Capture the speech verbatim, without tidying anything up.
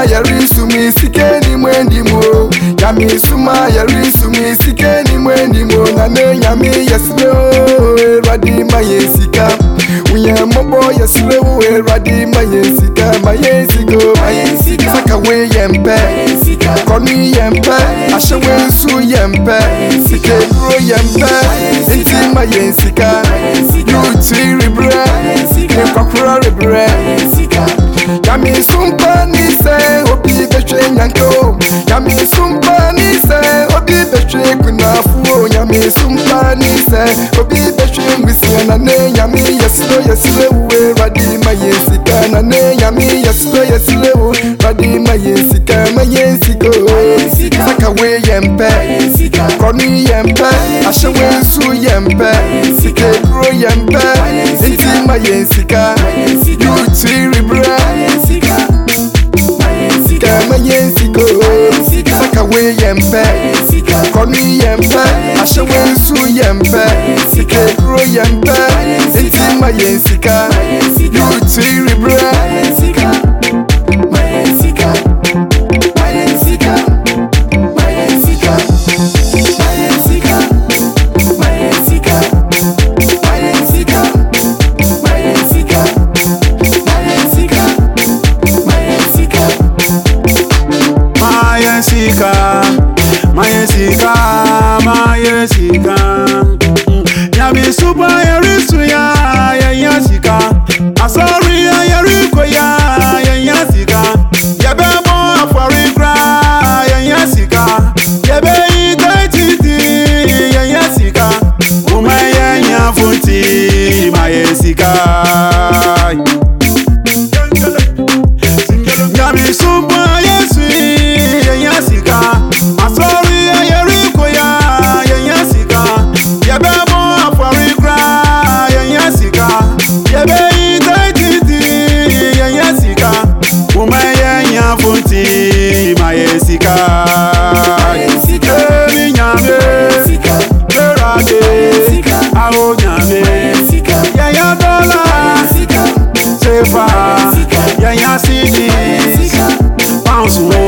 yari sumi sikeni mwendi mo. Yami suma yari sumi sikeni mwendi mo. Nane yami yeslo radi mayesika. Uye mobo yeslo radi mayesika. Mayesiko mayesika. Saka we yempe koni yempe ashewe su yempe sike bro yempe inti mayesika. Yuti ribre kwakura ribre. Yami sumpa ni se obi betwe nyanko. Yami sumpa ni se obi betwe kunafu. Yami sumpa ni se obi betwe ngwisi na ne. Yami yeslo yeslo we radi mayesika. Na ne yami yeslo yeslo radi mayesika. Mayesiko saka we yempe koni yempe ashewe su yempe sike bro yempe inti mayesika. Yuti ribre mayesiko saka we yempe koni yempe ashewe su yempe sike bro yempe inti mayesika. Yuti ribre Mayesika, Mayesika, Yami super yarisu ya yasika. Asori ya yariko ya yasika. Yabe mo afarikra yasika. Yabe itati yasika. Umaya nyafuti Mayesika. Yami super yesu yasika. Asori ya yariko ya yasika. Yabe mo afarikra yasika. Yabe itati yasika. Umaya nyafuti Mayesika. Emi nyame Berade Aho nyame Yaya dola Sefa Yaya sidi Pounds